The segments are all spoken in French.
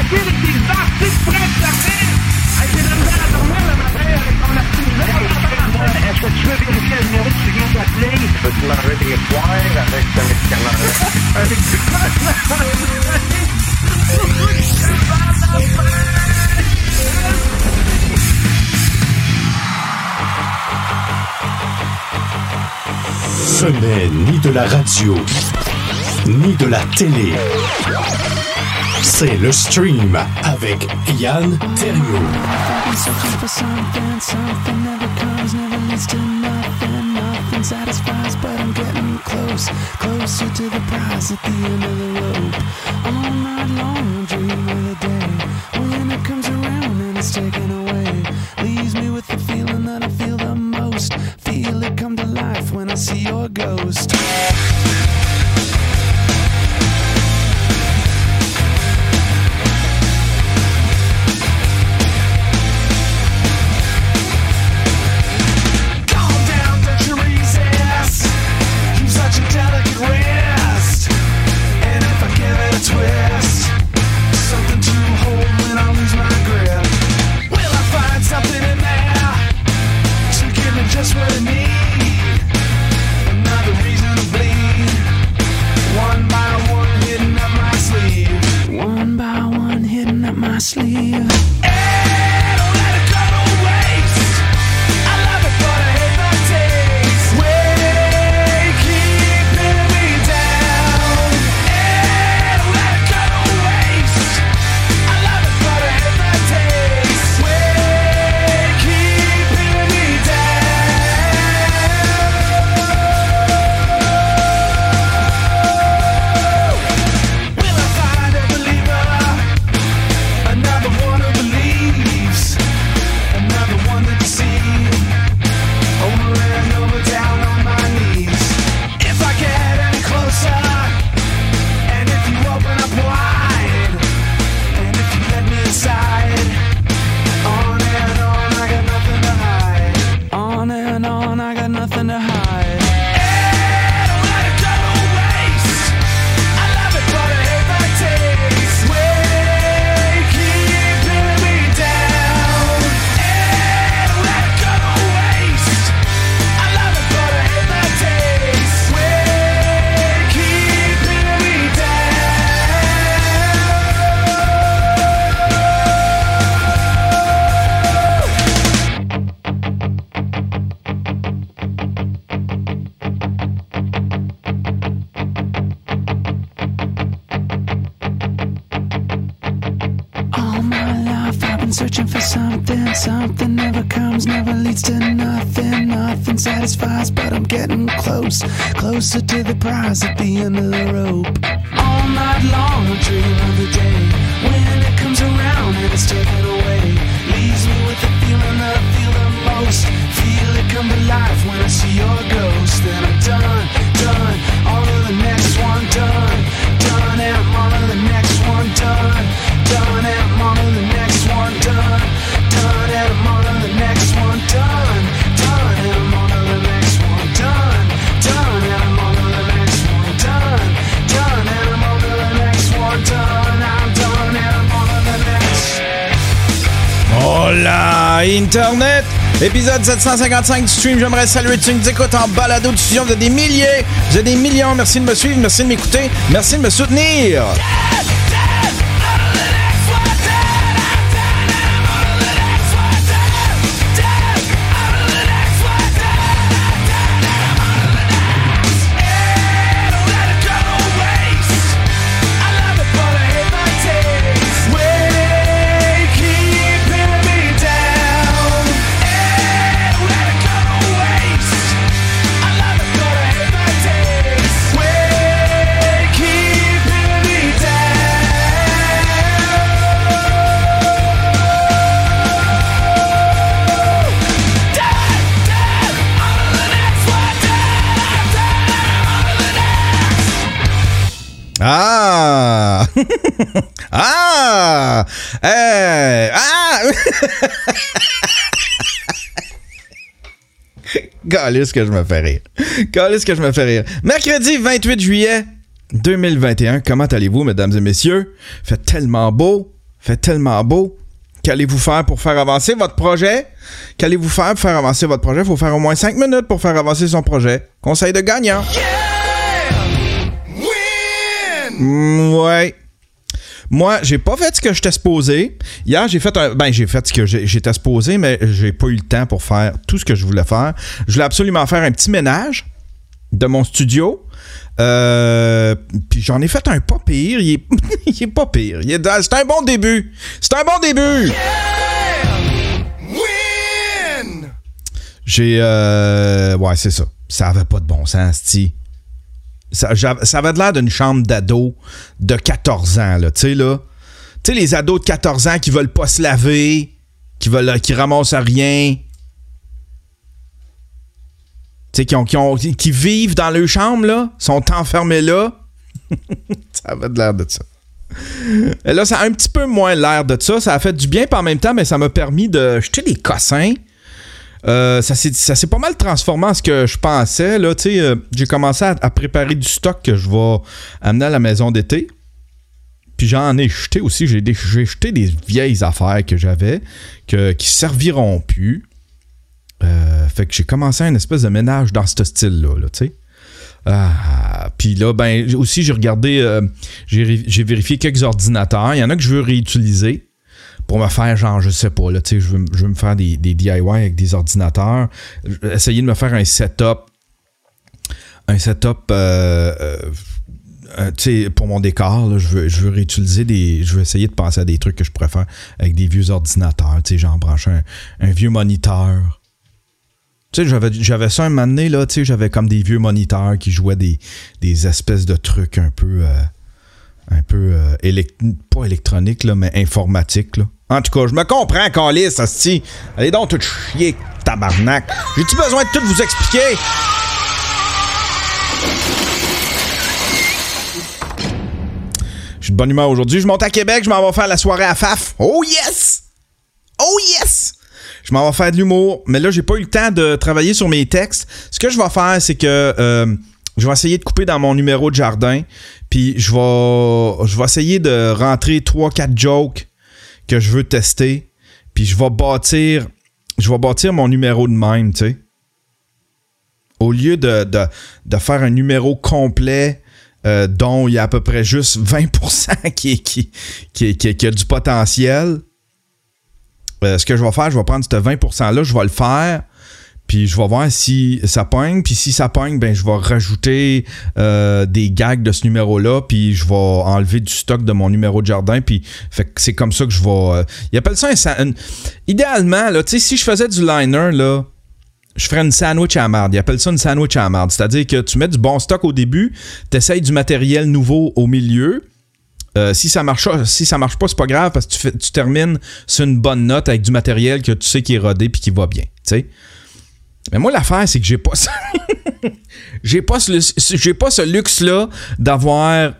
avec des articles près de la fin. Avec des misères à dormir le matin avec ton article. Est-ce que tu veux vérifier le numéro que tu viens d'appeler? Peux-tu manger des poires avec ce médicament-là? Avec du Ce n'est ni de la radio, ni de la télé. C'est le stream avec Yann Terriot. Satisfies, but I'm getting closer to the prize at the end of the rope. All night long, I dream of the day when it comes around and it's taken away. Leaves me with the feeling that I feel the most. Feel it come to life when I see your ghost. Twist, something to hold when I lose my grip. Will I find something in there to give me just what I need? Another reason to bleed. One by one, hitting up my sleeve. One by one, hitting up my sleeve. Hey, don't let it go to waste. I love it, but I hate the taste. Way, keep pinning me down. Hey, don't let it go to waste. I love it, but I hate the taste. Way, keep pinning me down. Will I find a believer? Another one who believes. Another one to deceive. Over and over, down on my knees. If I get any closer, and if you open up wide, and if you let me inside, on and on, I got nothing to hide. On and on, I got nothing to hide. Hey, don't let it go to waste. I love it, but I hate the taste. Way, keep pinning me down. Hey, don't let it go to waste. I love it, but I hate the taste. Way, keep pinning me down. All my life I've been searching for something. Something never comes, never leads to nothing. Nothing satisfies, but I'm getting closer to the prize at the end of the rope. All night long I dream of the day when it comes around and it's taken away. Leaves me with the feeling that I feel the most. Feel it come to life when I see your ghost. Then I'm done, on to the next one, done, and I'm on to the next one, done, and I'm on to the next one, done, and I'm on to the next one, done, and I'm on to the next one, done, and I'm on to the next one, done, and I'm on to the next one, done, I'm done, and I'm on to the next. Hola, Internet! Épisode 755 du stream. J'aimerais saluer tu nous écoutes en balado diffusion. Vous êtes des milliers, vous êtes des millions. Merci de me suivre, merci de m'écouter, merci de me soutenir. Ah! Ah! Ah! Calisse que je me fais rire. Calisse que je me fais rire. Mercredi 28 juillet 2021. Comment allez-vous, mesdames et messieurs? Fait tellement beau. Fait tellement beau. Qu'allez-vous faire pour faire avancer votre projet? Qu'allez-vous faire pour faire avancer votre projet? Il faut faire au moins 5 minutes pour faire avancer son projet. Conseil de gagnant. Ouais. Moi, j'ai pas fait ce que j'étais supposé. Hier, j'ai fait ce que j'étais supposé, mais j'ai pas eu le temps pour faire tout ce que je voulais faire. Je voulais absolument faire un petit ménage de mon studio. Puis j'en ai fait un pas pire. Il est pas pire. C'est un bon début. C'est un bon début. J'ai... ouais, c'est ça. Ça avait pas de bon sens, c'ti. Ça avait l'air d'une chambre d'ado de 14 ans, là. Tu sais, là. Tu sais, les ados de 14 ans qui veulent pas se laver, qui ramassent rien. Tu sais, qui vivent dans leur chambre, là, sont enfermés là. Ça avait de l'air de ça. Et là, ça a un petit peu moins l'air de ça. Ça a fait du bien, puis en même temps, mais ça m'a permis de jeter des cossins. Ça s'est pas mal transformé en ce que je pensais. Là, j'ai commencé à préparer du stock que je vais amener à la maison d'été. Puis j'en ai jeté aussi. J'ai jeté des vieilles affaires que j'avais qui serviront plus. Fait que j'ai commencé un espèce de ménage dans ce style-là, tu sais. Puis là, ben aussi, j'ai regardé, j'ai vérifié quelques ordinateurs. Il y en a que je veux réutiliser pour me faire, genre, je sais pas, là, tu sais, je veux me faire des DIY avec des ordinateurs. Essayer de me faire un setup, tu sais, pour mon décor, là, je veux réutiliser je veux essayer de penser à des trucs que je pourrais faire avec des vieux ordinateurs, tu sais, genre brancher un vieux moniteur. Tu sais, j'avais ça un moment donné, là, tu sais, j'avais comme des vieux moniteurs qui jouaient des espèces de trucs un peu pas électroniques, là, mais informatiques, là. En tout cas, je me comprends, câlisse, asti. Allez donc tout chier, tabarnak. J'ai-tu besoin de tout vous expliquer? Je suis de bonne humeur aujourd'hui. Je monte à Québec, je m'en vais faire la soirée à FAF. Oh yes! Oh yes! Je m'en vais faire de l'humour, mais là, j'ai pas eu le temps de travailler sur mes textes. Ce que je vais faire, c'est que je vais essayer de couper dans mon numéro de jardin, puis je vais essayer de rentrer 3-4 jokes que je veux tester, puis je vais bâtir mon numéro de même, tu sais. Au lieu de faire un numéro complet dont il y a à peu près juste 20% qui a du potentiel, ce que je vais faire, je vais prendre ce 20%-là, je vais le faire, puis je vais voir si ça pogne, puis si ça pogne, ben je vais rajouter des gags de ce numéro-là, puis je vais enlever du stock de mon numéro de jardin, puis fait que c'est comme ça que je vais... ils appellent ça idéalement, là, tu sais, si je faisais du liner, là, je ferais une sandwich à la marde. Ils appellent ça une sandwich à la marde. C'est-à-dire que tu mets du bon stock au début, t'essayes du matériel nouveau au milieu. Si ça marche pas, c'est pas grave parce que tu termines sur une bonne note avec du matériel que tu sais qui est rodé puis qui va bien, tu sais. Mais moi, l'affaire, c'est que j'ai pas ça. j'ai pas ce luxe-là d'avoir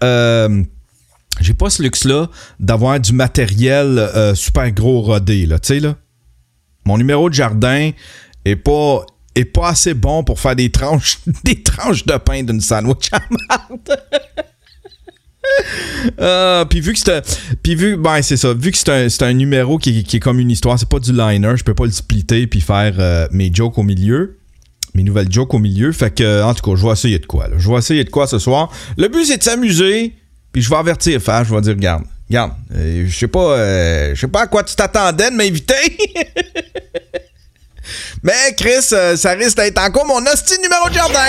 du matériel super gros rodé, là, tu sais, là. Mon numéro de jardin est pas assez bon pour faire des tranches de pain d'une sandwich à marde. Puis vu que c'est un numéro qui est comme une histoire, c'est pas du liner, je peux pas le splitter puis faire mes jokes au milieu, mes nouvelles jokes au milieu. Fait que en tout cas, je vais essayer de quoi là. Je vais essayer de quoi ce soir. Le but c'est de s'amuser, puis je vais avertir Faf, je vais dire regarde, je sais pas à quoi tu t'attendais de m'inviter. Mais Chris, ça risque d'être encore mon hostie numéro de jardin.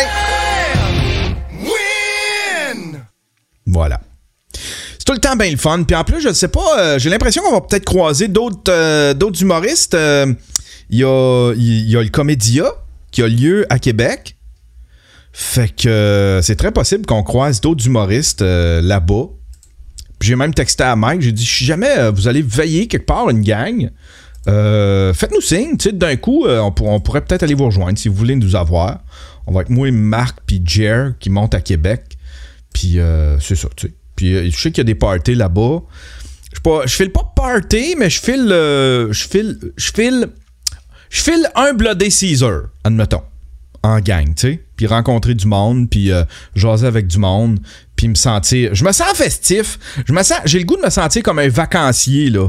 Voilà. C'est tout le temps bien le fun. Puis en plus, je sais pas, j'ai l'impression qu'on va peut-être croiser d'autres humoristes. Il y a le Comédia qui a lieu à Québec. Fait que c'est très possible qu'on croise d'autres humoristes là-bas. Puis j'ai même texté à Mike, j'ai dit, si jamais vous allez veiller quelque part une gang, faites-nous signe. Tu sais, d'un coup, on pourrait peut-être aller vous rejoindre si vous voulez nous avoir. On va être moi et Marc puis Jer qui montent à Québec. Puis c'est ça, tu sais. Puis je sais qu'il y a des parties là-bas. Je file pas party, mais je file un Bloody Caesar, admettons. en gang, tu sais. Puis rencontrer du monde, puis jaser avec du monde, puis me sentir... Je me sens festif. J'ai le goût de me sentir comme un vacancier, là.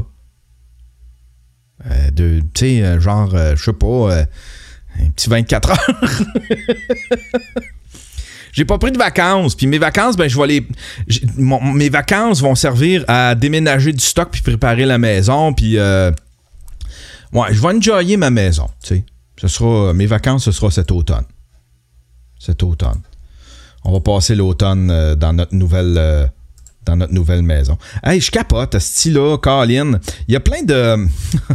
Tu sais, genre, je sais pas, un petit 24 heures. J'ai pas pris de vacances, puis mes vacances, ben je vais mes vacances vont servir à déménager du stock puis préparer la maison, puis ouais, je vais enjoyer ma maison, tu sais. Mes vacances, ce sera cet automne. On va passer l'automne dans notre nouvelle maison. Hey, je capote, ce là, Colin. Il y a plein de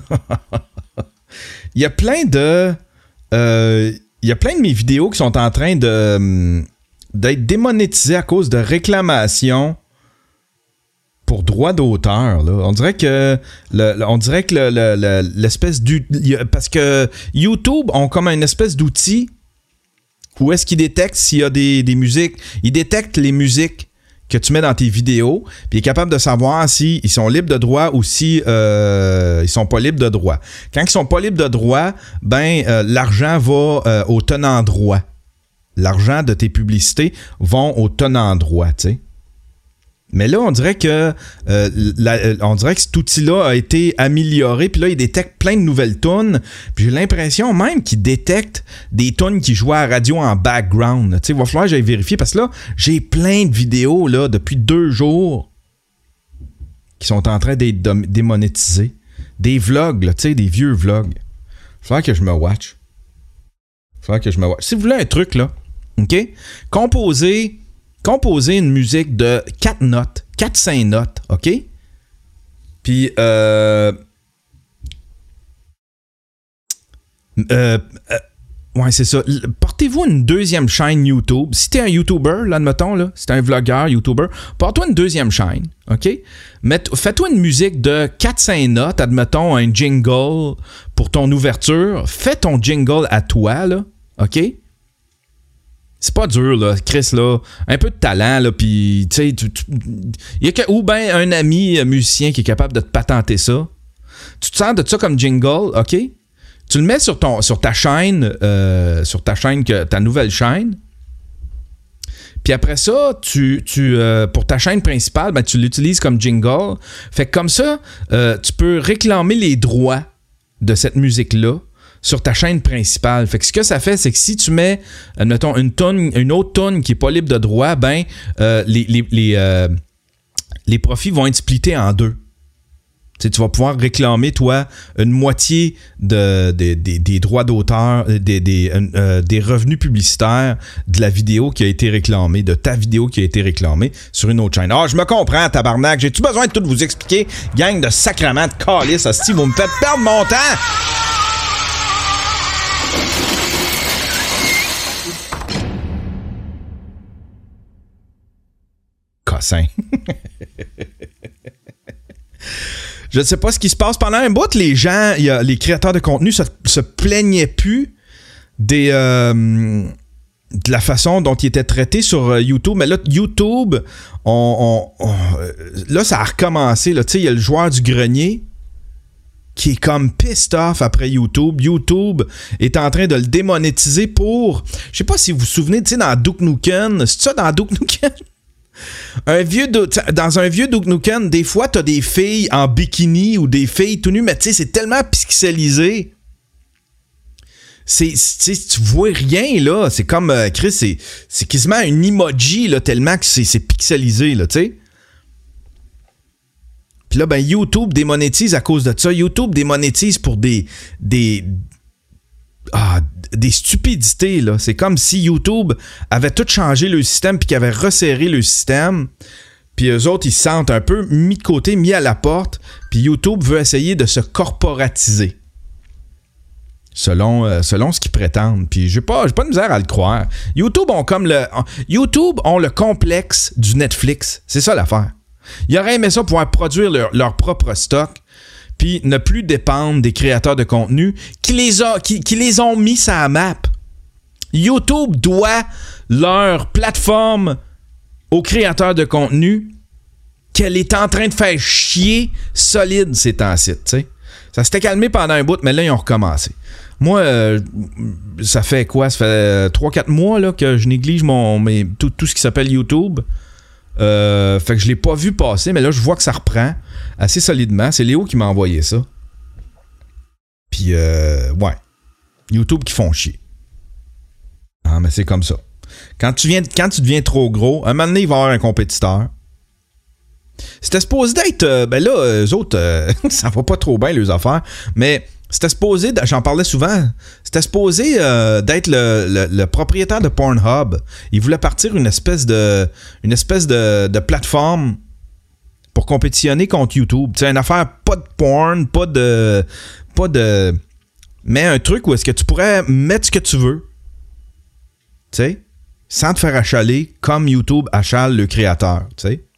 mes vidéos qui sont en train d'être démonétisées à cause de réclamations pour droit d'auteur, là. On dirait que l'espèce parce que YouTube ont comme une espèce d'outil où est-ce qu'ils détectent s'il y a des musiques. Ils détectent les musiques que tu mets dans tes vidéos, puis il est capable de savoir si ils sont libres de droit ou si ils sont pas libres de droit. Quand ils sont pas libres de droit, ben l'argent va au tenant droit. L'argent de tes publicités vont au tenant droit, tu sais. Mais là, on dirait que cet outil-là a été amélioré, puis là, il détecte plein de nouvelles tunes. Puis j'ai l'impression même qu'il détecte des tunes qui jouent à la radio en background. Tu sais, il va falloir que j'aille vérifier, parce que là, j'ai plein de vidéos là depuis 2 jours qui sont en train d'être démonétisées. Des vlogs, là, tu sais, des vieux vlogs. Il va falloir que je me watch. Si vous voulez un truc, là, OK? Composez une musique de 4 notes, 4-5 notes, OK? Puis, ouais, c'est ça. Portez-vous une deuxième chaîne YouTube. Si t'es un YouTuber, là, admettons, là, si t'es un vlogueur, YouTuber, porte-toi une deuxième chaîne, OK? Fais-toi une musique de 4-5 notes, admettons, un jingle pour ton ouverture. Fais ton jingle à toi, là, OK? C'est pas dur, là, Chris, là. Un peu de talent, là, puis, tu sais, ou bien un ami musicien qui est capable de te patenter ça. Tu te sens de ça comme jingle, OK? Tu le mets sur ta chaîne, ta nouvelle chaîne. Puis après ça, pour ta chaîne principale, ben, tu l'utilises comme jingle. Fait que comme ça, tu peux réclamer les droits de cette musique-là sur ta chaîne principale. Fait que ce que ça fait, c'est que si tu mets, admettons, une autre tune qui n'est pas libre de droit, ben les profits vont être splittés en 2. Tu vas pouvoir réclamer, toi, une moitié des droits d'auteur, des revenus publicitaires de la vidéo qui a été réclamée, de ta vidéo qui a été réclamée sur une autre chaîne. Ah, je me comprends, tabarnak. J'ai-tu besoin de tout vous expliquer? Gang de sacrement de calice, hostie, vous me faites perdre mon temps! Cossin. Je ne sais pas ce qui se passe. Pendant un bout, les créateurs de contenu se plaignaient plus de la façon dont ils étaient traités sur YouTube. Mais là, YouTube, là, ça a recommencé. Tu sais, il y a le joueur du grenier qui est comme pissed off après YouTube. YouTube est en train de le démonétiser pour... Je sais pas si vous vous souvenez, tu sais, dans Duke Nukem. C'est ça, dans Duke Nukem? Dans un vieux Duke Nukem, des fois, t'as des filles en bikini ou des filles tout nues, mais tu sais, c'est tellement pixelisé. Tu vois rien, là. C'est comme, Chris, c'est quasiment un emoji, là, tellement que c'est pixelisé, là, tu sais. Puis là, ben, YouTube démonétise à cause de ça. YouTube démonétise pour des stupidités, là. C'est comme si YouTube avait tout changé le système puis qu'il avait resserré le système. Puis eux autres, ils se sentent un peu mis de côté, mis à la porte. Puis YouTube veut essayer de se corporatiser. Selon ce qu'ils prétendent. Puis j'ai pas de misère à le croire. YouTube ont le complexe du Netflix. C'est ça l'affaire. Ils auraient aimé ça pouvoir produire leur propre stock puis ne plus dépendre des créateurs de contenu qui les ont mis sur la map. YouTube doit leur plateforme aux créateurs de contenu qu'elle est en train de faire chier solide ces temps-ci, tu sais. Ça s'était calmé pendant un bout, mais là, ils ont recommencé. Moi, ça fait quoi? Ça fait 3-4 mois là, que je néglige tout ce qui s'appelle YouTube. Fait que je l'ai pas vu passer, mais là, je vois que ça reprend assez solidement. C'est Léo qui m'a envoyé ça. Puis, ouais. YouTube qui font chier. Ah, mais c'est comme ça. Quand tu deviens trop gros, un moment donné, il va y avoir un compétiteur. C'était supposé d'être... ben là, eux autres, ça va pas trop bien, leurs affaires. Mais c'était supposé... J'en parlais souvent. C'était supposé d'être le propriétaire de Pornhub. Il voulait partir une espèce de plateforme pour compétitionner contre YouTube. Tu sais, une affaire pas de porn, pas de... Mais un truc où est-ce que tu pourrais mettre ce que tu veux. Tu sais? Sans te faire achaler comme YouTube achale le créateur. Tu sais?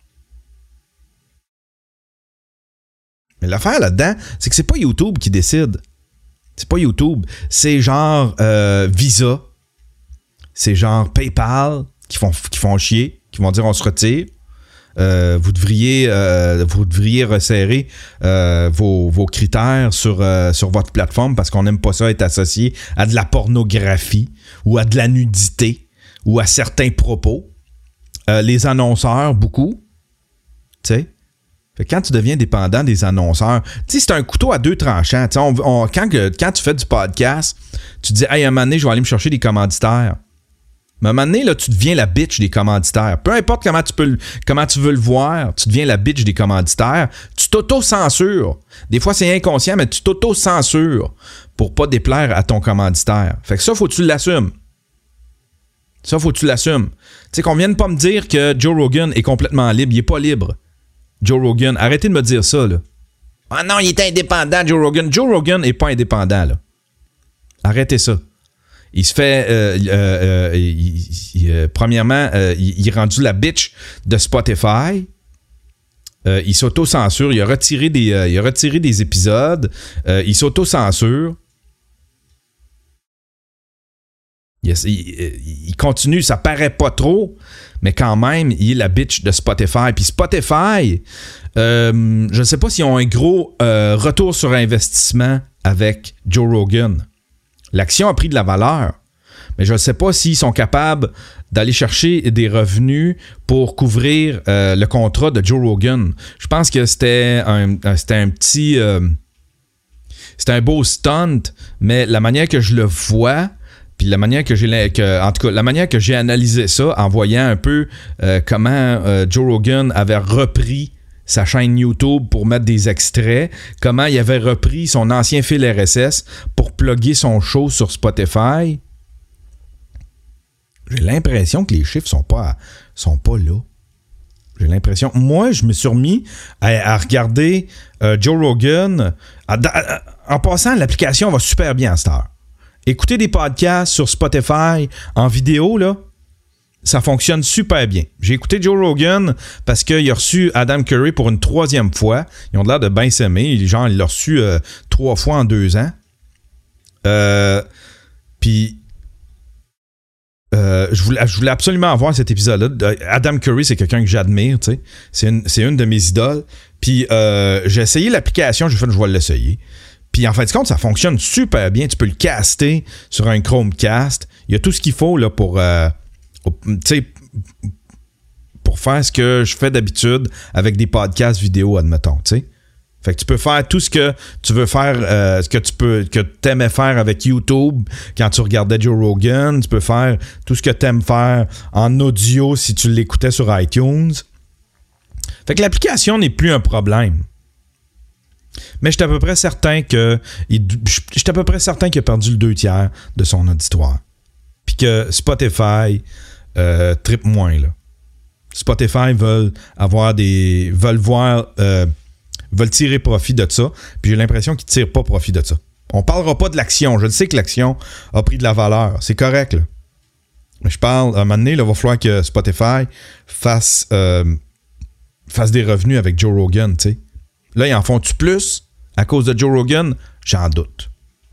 Mais l'affaire là-dedans, c'est que c'est pas YouTube qui décide. C'est pas YouTube. C'est genre Visa. C'est genre PayPal qui font chier, qui vont dire on se retire. Vous devriez resserrer vos critères sur votre plateforme parce qu'on n'aime pas ça être associé à de la pornographie ou à de la nudité ou à certains propos. Les annonceurs, beaucoup. Tu sais? Fait que quand tu deviens dépendant des annonceurs, tu sais, c'est un couteau à deux tranchants. Quand tu fais du podcast, tu te dis, hey, à un moment donné, je vais aller me chercher des commanditaires. Mais à un moment donné, là, tu deviens la bitch des commanditaires. Peu importe comment tu veux le voir, tu deviens la bitch des commanditaires. Tu t'auto-censures. Des fois, c'est inconscient, mais tu t'auto-censures pour pas déplaire à ton commanditaire. Fait que ça, faut que tu l'assumes. Tu sais, qu'on vienne pas me dire que Joe Rogan est complètement libre. Il est pas libre. Joe Rogan, arrêtez de me dire ça, là. Ah non, il est indépendant, Joe Rogan. Joe Rogan est pas indépendant, là. Arrêtez ça. Il se fait... premièrement, il est rendu la bitch de Spotify. Il s'auto-censure. Il a retiré des épisodes. Il s'auto-censure. Il continue, ça paraît pas trop, mais quand même, il est la bitch de Spotify. Puis Spotify, je ne sais pas s'ils ont un gros retour sur investissement avec Joe Rogan. L'action a pris de la valeur, mais je ne sais pas s'ils sont capables d'aller chercher des revenus pour couvrir le contrat de Joe Rogan. Je pense que c'était un petit... c'était un beau stunt, mais la manière que je le vois... Puis la manière la manière que j'ai analysé ça en voyant un peu comment Joe Rogan avait repris sa chaîne YouTube pour mettre des extraits, comment il avait repris son ancien fil RSS pour plugger son show sur Spotify. J'ai l'impression que les chiffres sont pas là. J'ai l'impression. Moi, je me suis remis à regarder Joe Rogan. En passant, l'application va super bien à cette heure. Écouter des podcasts sur Spotify en vidéo, là, ça fonctionne super bien. J'ai écouté Joe Rogan parce qu'il a reçu Adam Curry pour une 3e fois. Ils ont l'air de bien s'aimer. Genre, il l'a reçu 3 fois en 2 ans. Puis, je voulais absolument avoir cet épisode-là. Adam Curry, c'est quelqu'un que j'admire, tu sais. C'est une de mes idoles. Puis, j'ai essayé l'application. J'ai fait, je vais l'essayer. Puis en fin de compte, ça fonctionne super bien. Tu peux le caster sur un Chromecast. Il y a tout ce qu'il faut là, pour faire ce que je fais d'habitude avec des podcasts vidéo, admettons. T'sais. Fait que tu peux faire tout ce que tu veux faire, que t'aimais faire avec YouTube quand tu regardais Joe Rogan. Tu peux faire tout ce que t'aimes faire en audio si tu l'écoutais sur iTunes. Fait que l'application n'est plus un problème. Mais j'étais à peu près certain qu'il a perdu le 2/3 de son auditoire. Puis que Spotify trippe moins, là. Spotify veulent tirer profit de ça. Puis j'ai l'impression qu'ils ne tirent pas profit de ça. On parlera pas de l'action. Je sais que l'action a pris de la valeur. C'est correct, là. Mais je parle, à un moment donné, il va falloir que Spotify fasse des revenus avec Joe Rogan, tu sais. Là, ils en font-tu plus à cause de Joe Rogan? J'en doute.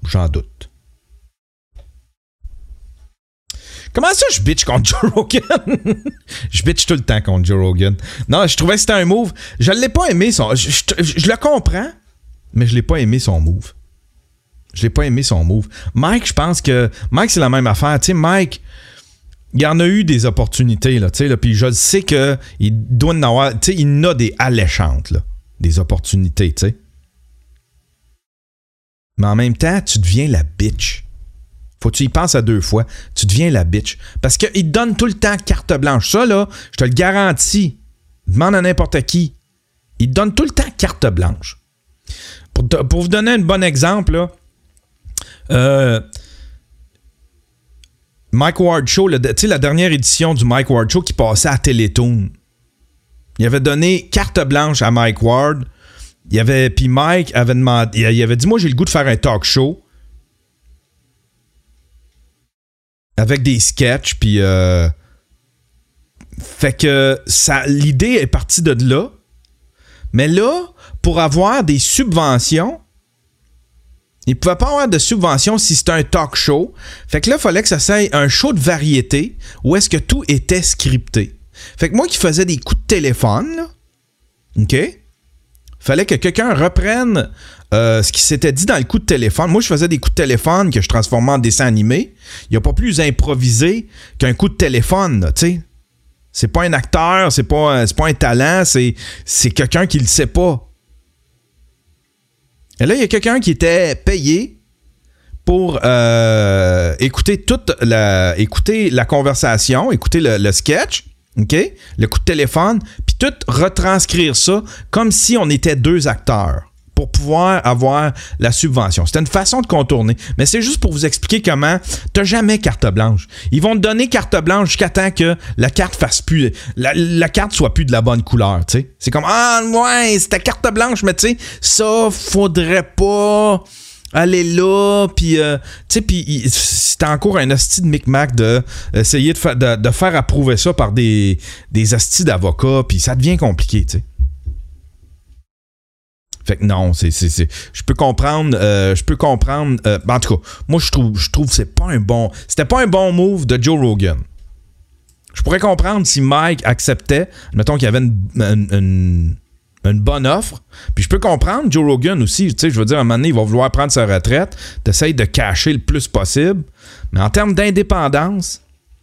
Comment ça, je bitch contre Joe Rogan? Je bitch tout le temps contre Joe Rogan. Non, je trouvais que c'était un move. Je l'ai pas aimé, je le comprends, mais je l'ai pas aimé son move. J'ai pas aimé son move. Mike, je pense que... Mike, c'est la même affaire. Tu sais, Mike, il y en a eu des opportunités, là, tu sais, là, puis je sais qu'il doit en avoir... Tu sais, il en a des alléchantes, là, des opportunités, tu sais. Mais en même temps, tu deviens la bitch. Faut que tu y penses à 2 fois. Tu deviens la bitch. Parce qu'il te donne tout le temps carte blanche. Ça, là, je te le garantis. Demande à n'importe qui. Il te donne tout le temps carte blanche. Pour vous donner un bon exemple, là, Mike Ward Show, tu sais, la dernière édition du Mike Ward Show qui passait à Télétoon. Il avait donné carte blanche à Mike Ward. Puis Mike avait demandé, il avait dit, moi, j'ai le goût de faire un talk show avec des sketchs, puis fait que l'idée est partie de là. Mais là, pour avoir des subventions, il ne pouvait pas avoir de subventions si c'était un talk show. Fait que là, il fallait que ça soit un show de variété où est-ce que tout était scripté. Fait que moi qui faisais des coups de téléphone, là, OK? Fallait que quelqu'un reprenne ce qui s'était dit dans le coup de téléphone. Moi, je faisais des coups de téléphone que je transformais en dessin animé. Il n'y a pas plus improvisé qu'un coup de téléphone, tu sais. C'est pas un acteur, c'est pas un talent, c'est quelqu'un qui le sait pas. Et là, il y a quelqu'un qui était payé pour écouter la conversation, écouter le sketch, OK? Le coup de téléphone, puis tout retranscrire ça comme si on était 2 acteurs pour pouvoir avoir la subvention. C'était une façon de contourner. Mais c'est juste pour vous expliquer comment t'as jamais carte blanche. Ils vont te donner carte blanche jusqu'à temps que la carte fasse plus... La carte soit plus de la bonne couleur, tu sais. C'est comme, ah, ouais, c'était carte blanche, mais tu sais, ça, faudrait pas aller là, puis tu sais, puis c'était encore un hostie de micmac de essayer de faire approuver ça par des hosties d'avocats, puis ça devient compliqué, tu sais. Fait que non, je peux comprendre. En tout cas, moi je trouve que c'était pas un bon move de Joe Rogan. Je pourrais comprendre si Mike acceptait, mettons qu'il y avait une bonne offre. Puis je peux comprendre Joe Rogan aussi. Tu sais, je veux dire, à un moment donné, il va vouloir prendre sa retraite. T'essayes de cacher le plus possible. Mais en termes d'indépendance,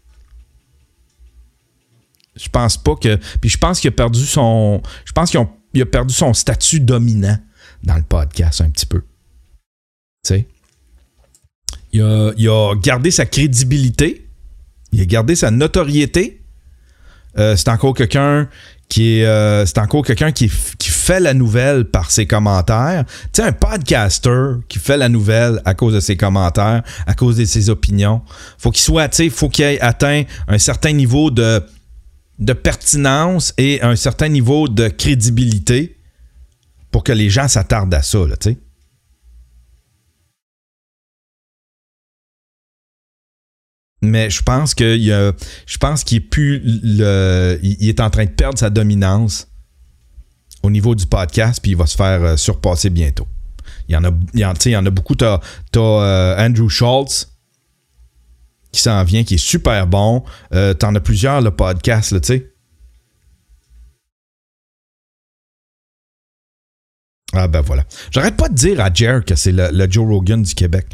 je pense pas que. Puis je pense qu'il a perdu son. Je pense qu'il a perdu son statut dominant dans le podcast un petit peu. Tu sais. Il a gardé sa crédibilité. Il a gardé sa notoriété. C'est encore quelqu'un qui fait la nouvelle par ses commentaires. Tu sais, un podcaster qui fait la nouvelle à cause de ses commentaires, à cause de ses opinions. Faut qu'il ait atteint un certain niveau de pertinence et un certain niveau de crédibilité pour que les gens s'attardent à ça, là, tu sais. Mais je pense qu'il est plus il est en train de perdre sa dominance au niveau du podcast, puis il va se faire surpasser bientôt. Il y en a beaucoup. T'as Andrew Schultz qui s'en vient, qui est super bon. T'en as plusieurs, le podcast, là, tu sais. Ah ben voilà. J'arrête pas de dire à Jer que c'est le Joe Rogan du Québec.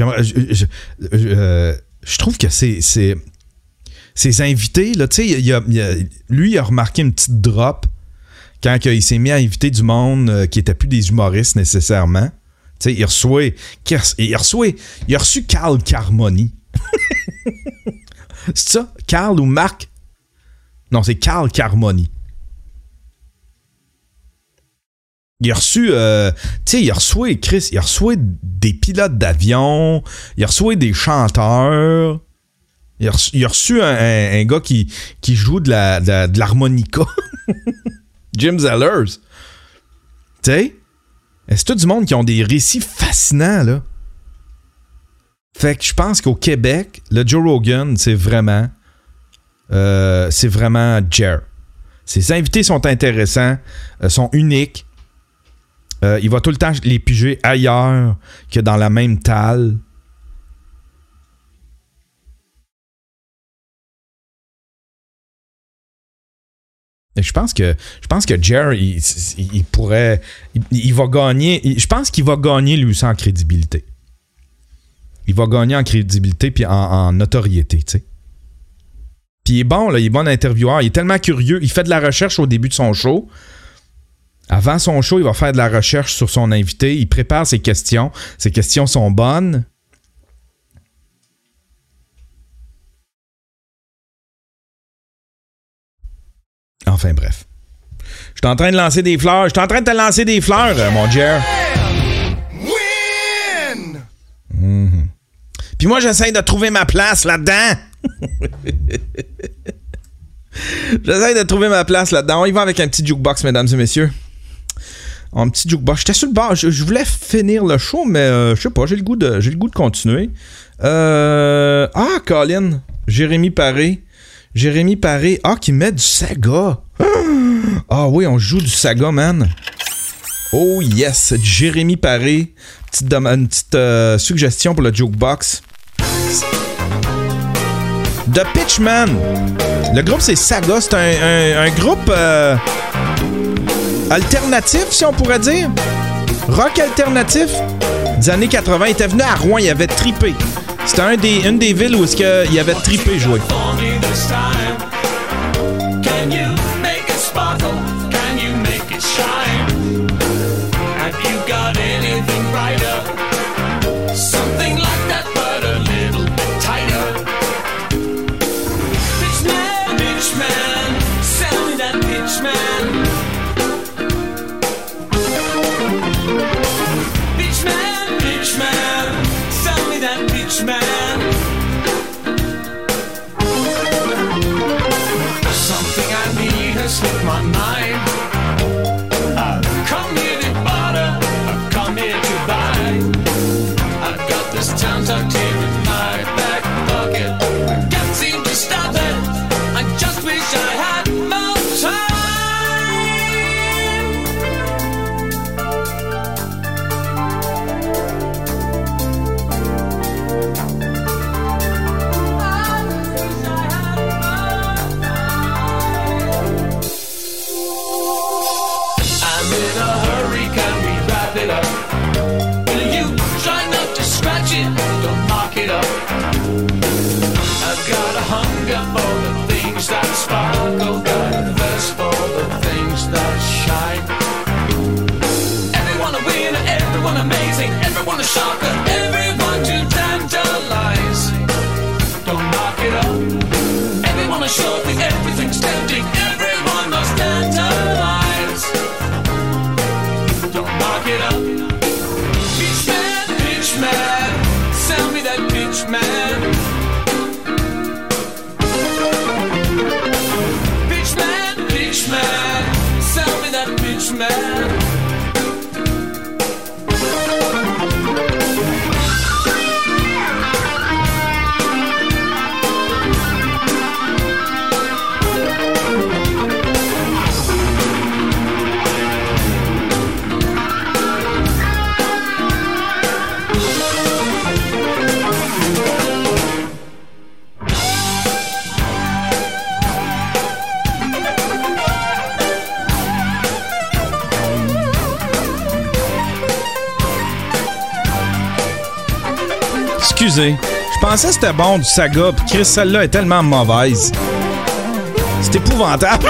Je trouve que ses invités, là, tu sais, lui, il a remarqué une petite drop quand il s'est mis à inviter du monde qui n'était plus des humoristes nécessairement. Tu sais, il a reçu Carl Carmoni. C'est ça? Carl ou Marc? Non, c'est Carl Carmoni. Il a reçu, il a reçu des pilotes d'avion, il a reçu des chanteurs, il a reçu un gars qui joue de l'harmonica, Jim Zellers. Tu sais, c'est tout du monde qui ont des récits fascinants, là. Fait que je pense qu'au Québec, le Joe Rogan, c'est vraiment Jer. Ses invités sont intéressants, sont uniques. Il va tout le temps les piger ailleurs que dans la même talle. Et je pense que Jer, il pourrait... Il va gagner... Je pense qu'il va gagner, lui, sans crédibilité. il va gagner en crédibilité puis en notoriété, tu sais. Puis il est bon, là, il est bon intervieweur. Il est tellement curieux. Il fait de la recherche au début de son show. Avant son show, il va faire de la recherche sur son invité. Il prépare ses questions. Ses questions sont bonnes. Enfin, bref. Je suis en train de lancer des fleurs. Je suis en train de te lancer des fleurs, mon Jer. Mm-hmm. Puis moi, j'essaie de trouver ma place là-dedans. J'essaie de trouver ma place là-dedans. On y va avec un petit jukebox, mesdames et messieurs. Un petit jukebox. J'étais sur le bord. Je voulais finir le show, mais je sais pas. J'ai le goût de continuer. Colin. Jérémy Paré. Qui met du Saga. Ah oui, on joue du Saga, man. Oh yes. Jérémy Paré. Une petite suggestion pour le jukebox. The Pitchman. Le groupe, c'est Saga. C'est un groupe alternatif, si on pourrait dire. Rock alternatif des années 80. Il était venu à Rouen, il avait trippé. C'était une des villes où il avait trippé jouer. Slip my mind. I've come here to barter, I've come here to buy. I've got this town tucked here in my back pocket. I can't seem to stop it. I just wish I had more don't knock it up. I've got a hunger for the things that sparkle, got a thirst for the things that shine. Everyone a winner, everyone amazing, everyone a shocker, everyone to tantalize. Don't knock it up. Everyone a sure thing, everything's tempting, everyone must tantalize. Don't knock it up. Pitchman, sell me that Pitchman. Pitchman, sell me that Pitchman. Excusez, je pensais que c'était bon du Saga, puis Chris, celle-là est tellement mauvaise. C'est épouvantable.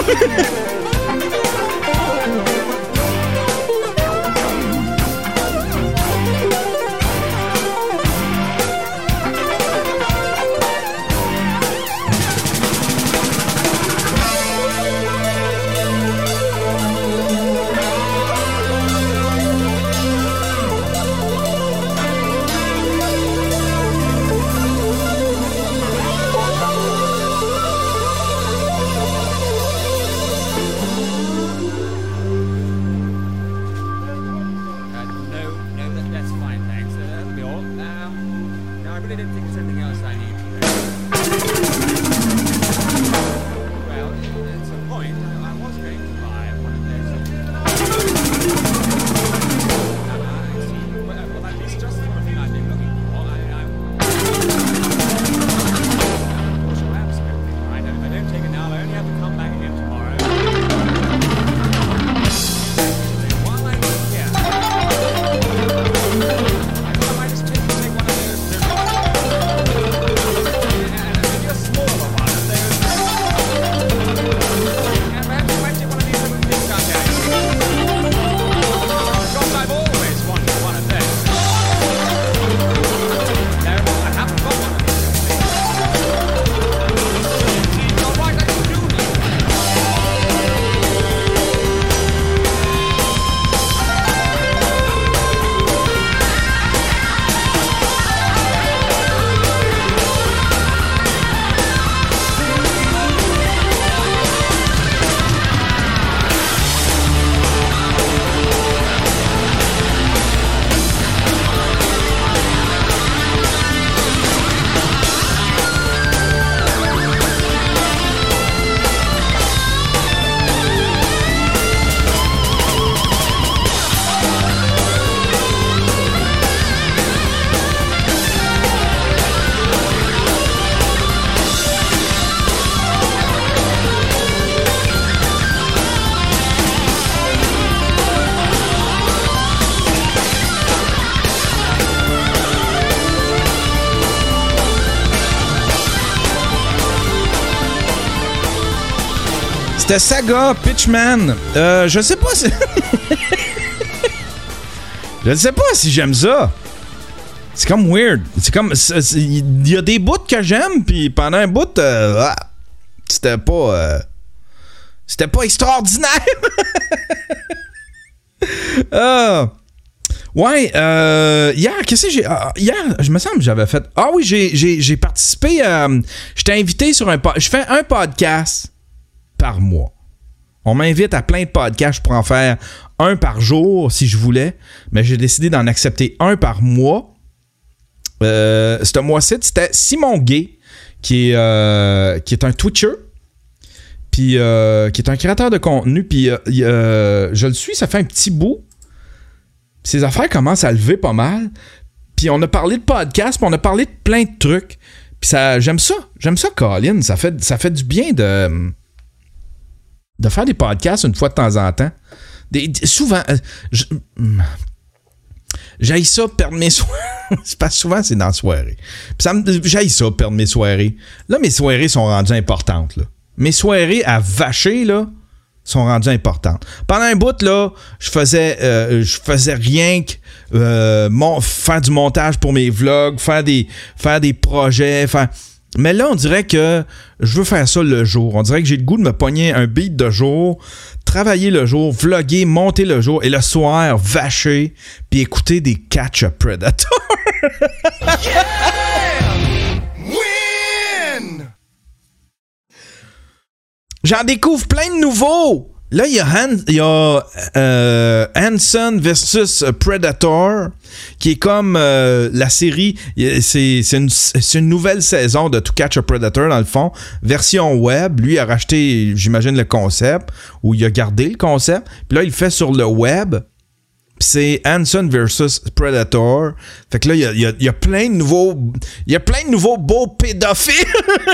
C'était Saga, Pitchman. Je sais pas si... Je ne sais pas si j'aime ça. C'est comme weird. C'est comme... Il y a des bouts que j'aime, puis pendant un bout, c'était pas... c'était pas extraordinaire. Ouais, hier, qu'est-ce que j'ai... hier, je me semble que j'avais fait... Ah oui, j'ai participé... j'étais invité sur un... Je fais un podcast par mois. On m'invite à plein de podcasts. Je pourrais en faire un par jour si je voulais, mais j'ai décidé d'en accepter un par mois. Ce mois-ci, c'était Simon Gay, qui est un Twitcher, puis qui est un créateur de contenu, puis je le suis, ça fait un petit bout. Ses affaires commencent à lever pas mal. Puis on a parlé de podcast, puis on a parlé de plein de trucs. Puis ça, j'aime ça, Colin. Ça fait du bien de faire des podcasts une fois de temps en temps. Souvent, j'haïs ça perdre mes soirées. C'est pas souvent, c'est dans la soirée. J'haïs ça perdre mes soirées. Là, mes soirées sont rendues importantes. Là. Mes soirées à vacher, là, sont rendues importantes. Pendant un bout, là, je faisais rien que faire du montage pour mes vlogs, faire des projets, Mais là, on dirait que je veux faire ça le jour. On dirait que j'ai le goût de me pogner un beat de jour, travailler le jour, vlogger, monter le jour, et le soir, vacher, puis écouter des Catch a Predator. Win! J'en découvre plein de nouveaux. Là, il y a Hanson versus Predator, qui est comme la série. C'est une nouvelle saison de To Catch a Predator, dans le fond. Version web. Lui, il a racheté, j'imagine, le concept, ou il a gardé le concept. Puis là, il le fait sur le web. Puis c'est Hanson versus Predator. Fait que là, il y a plein de nouveaux... Il y a plein de nouveaux beaux pédophiles.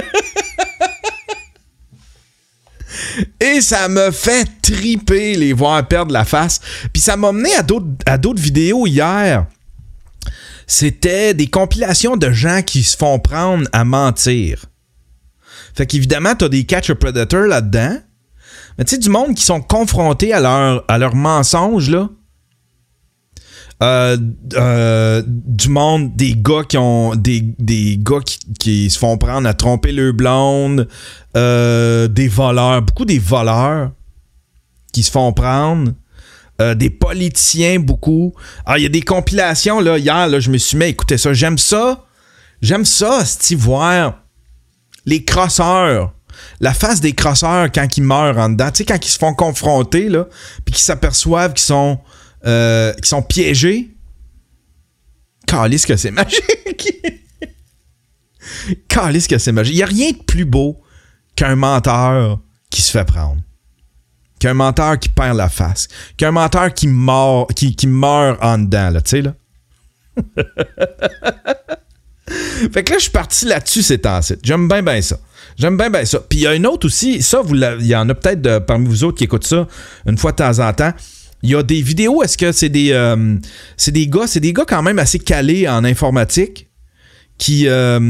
Et ça me fait triper les voir perdre la face. Puis ça m'a mené à d'autres vidéos hier. C'était des compilations de gens qui se font prendre à mentir. Fait qu'évidemment, t'as des Catch a Predator là-dedans. Mais tu sais, du monde qui sont confrontés à leurs mensonges, là. Du monde, des gars qui ont des gars qui se font prendre à tromper leur blonde, des voleurs, beaucoup des voleurs qui se font prendre, des politiciens beaucoup. Ah, il y a des compilations là hier, là, je me suis mis à écouter ça. J'aime ça, c'est voir les crosseurs, la face des crosseurs quand ils meurent en dedans, tu sais, quand ils se font confronter là, puis qu'ils s'aperçoivent qu'ils sont piégés. Calisse que c'est magique. Calisse que c'est magique. Il n'y a rien de plus beau qu'un menteur qui se fait prendre. Qu'un menteur qui perd la face. Qu'un menteur qui meurt en dedans, là, tu sais, là. Fait que là, je suis parti là-dessus ces temps-ci. J'aime bien ça. Puis il y a une autre aussi, ça, il y en a peut-être parmi vous autres qui écoutent ça une fois de temps en temps. Il y a des vidéos, est-ce que c'est des gars quand même assez calés en informatique qui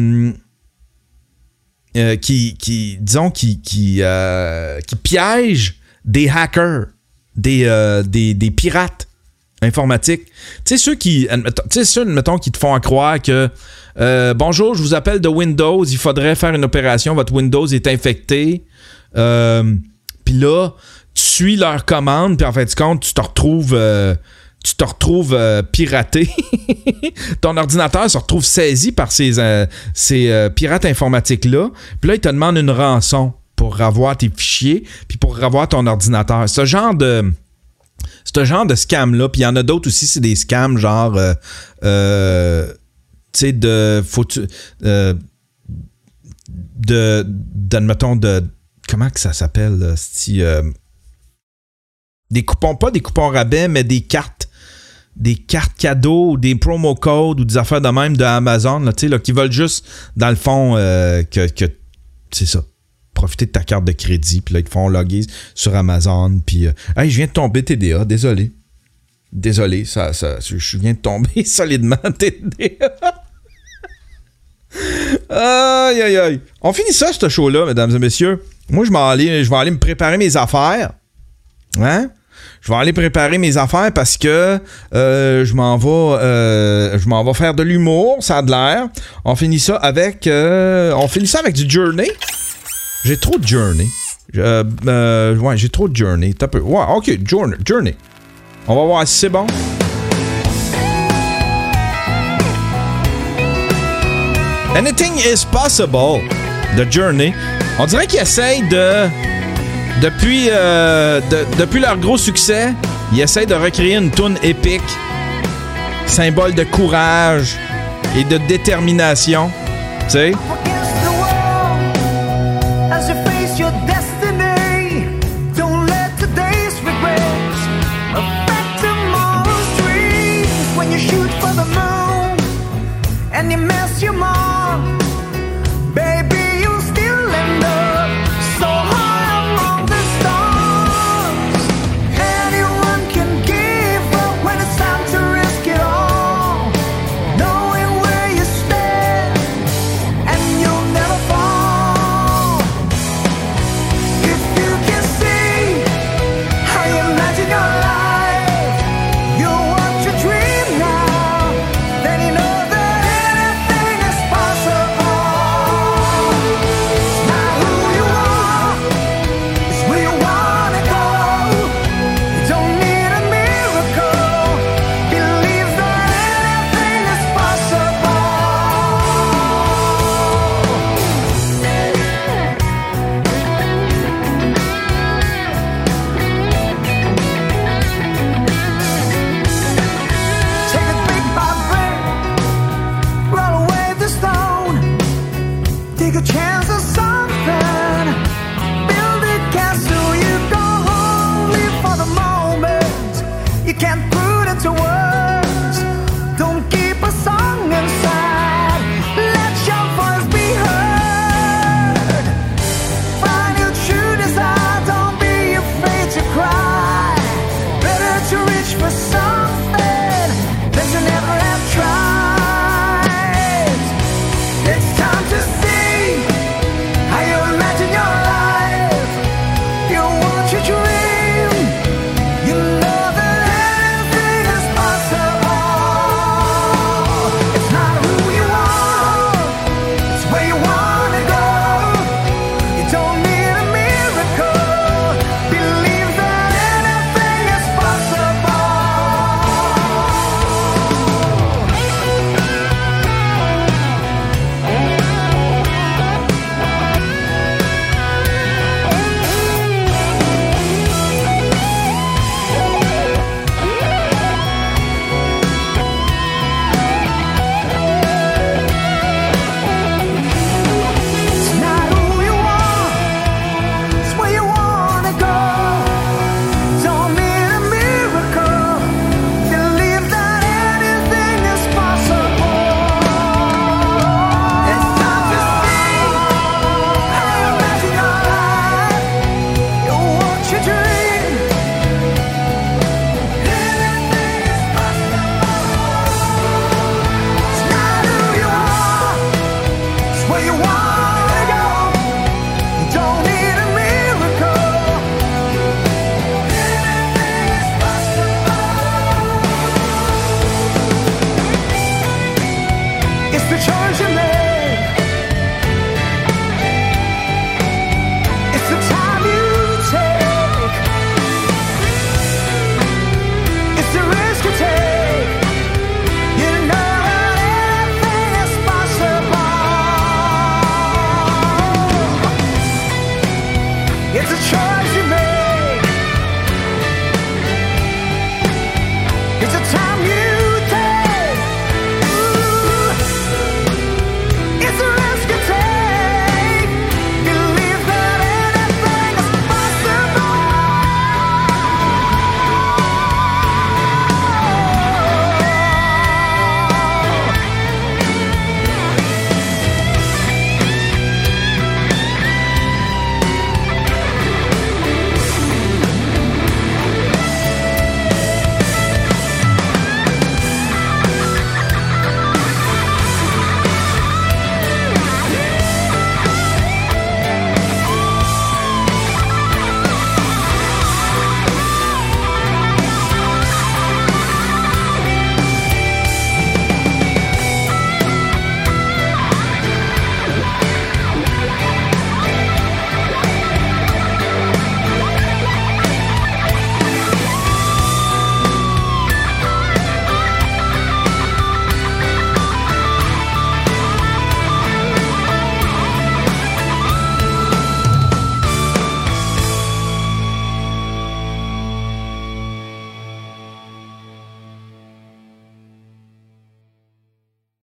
piègent des hackers, des pirates informatiques. Tu sais, ceux, mettons, qui te font croire que bonjour, je vous appelle de Windows, il faudrait faire une opération, votre Windows est infecté. Puis là, tu suis leurs commandes, puis en fin de compte, tu te retrouves piraté. Ton ordinateur se retrouve saisi par ces pirates informatiques-là. Puis là, ils te demandent une rançon pour avoir tes fichiers, puis pour avoir ton ordinateur. Ce genre de scam-là, puis il y en a d'autres aussi, c'est des scams genre... tu sais, admettons, comment que ça s'appelle, des coupons, pas des coupons rabais, mais des cartes cadeaux, ou des promo codes, ou des affaires de même de Amazon, là, tu sais, là, qui veulent juste, dans le fond, que c'est ça, profiter de ta carte de crédit, puis là, ils te font loguer sur Amazon, puis hey, je viens de tomber TDA, désolé, ça je viens de tomber solidement TDA. Aïe. On finit ça, ce show-là, mesdames et messieurs. Moi, je vais aller me préparer mes affaires. Hein? Je vais aller préparer mes affaires parce que je m'en vais faire de l'humour, ça a de l'air. On finit ça avec du Journey. J'ai trop de Journey. Ouais, j'ai trop de Journey. T'as peu. Ouais, ok, Journey. On va voir si c'est bon. Anything is possible de Journey. On dirait qu'ils essayent depuis leur gros succès, ils essayent de recréer une toune épique, symbole de courage et de détermination. Tu sais?